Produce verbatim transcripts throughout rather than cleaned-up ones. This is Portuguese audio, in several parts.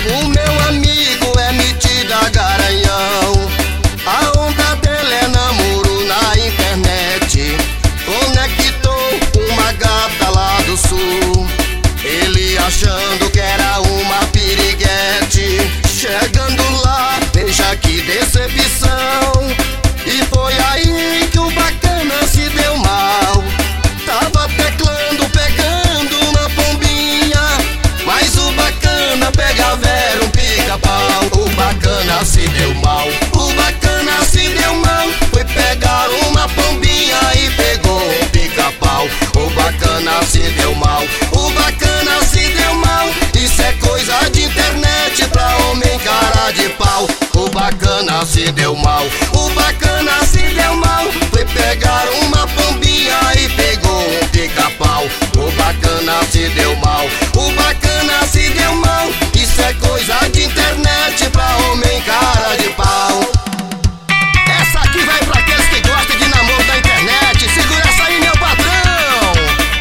O meu amigo é metido a garanhão, a onda dele é namoro na internet. Conectou uma gata lá do sul, ele achando que era uma piriguete. Chegando lá, veja que decepção, e foi aí que o bacana se deu mal. Tava teclando, pegando uma pombinha, mas o bacana pegava era um pica-pau. O bacana se deu mal, o bacana se deu mal, foi pegar uma pombinha e pegou um pica-pau. O bacana se deu mal, o bacana se deu mal, isso é coisa de internet pra homem cara de pau. O bacana se deu mal, o bacana se deu mal, foi pegar uma pombinha e pegou um pica-pau. O bacana se deu mal, o bacana se deu mal, isso é coisa de internet pra homem cara de pau. Essa aqui vai pra aqueles que gostam de namoro da internet. Segura essa aí, meu patrão.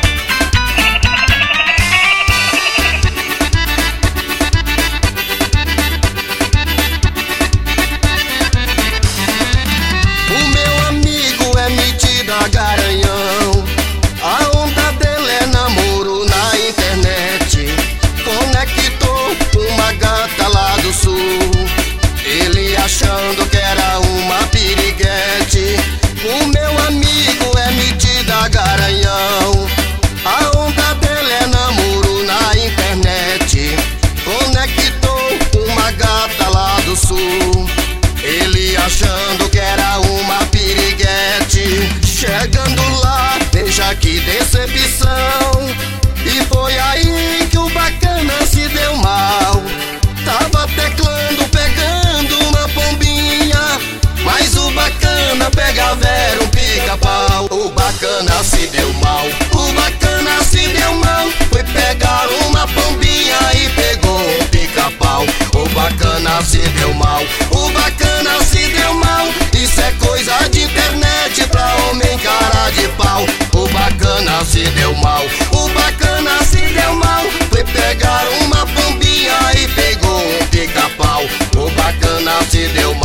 O meu amigo é metido a garanhão, a onda dele é namoro na internet. Conectou uma gata lá do sul, ele achando que era uma piriguete. O meu amigo é metido a garanhão, a onda dele é namoro na internet. Conectou uma gata lá do sul, ele achando que era uma piriguete. Chegando lá, veja que decepção, e foi aí que o bacana se deu mal. Tava teclando, pegando uma pombinha, mas o bacana pegava era um pica-pau. O bacana se deu mal, o bacana se deu mal, foi pegar uma pombinha e pegou um pica-pau. O bacana se deu mal, o bacana se deu mal, isso é coisa de internet pra homem cara de pau. O bacana se deu mal, o bacana se deu mal, foi pegar uma pombinha e pegou um pica-pau. O bacana se deu mal.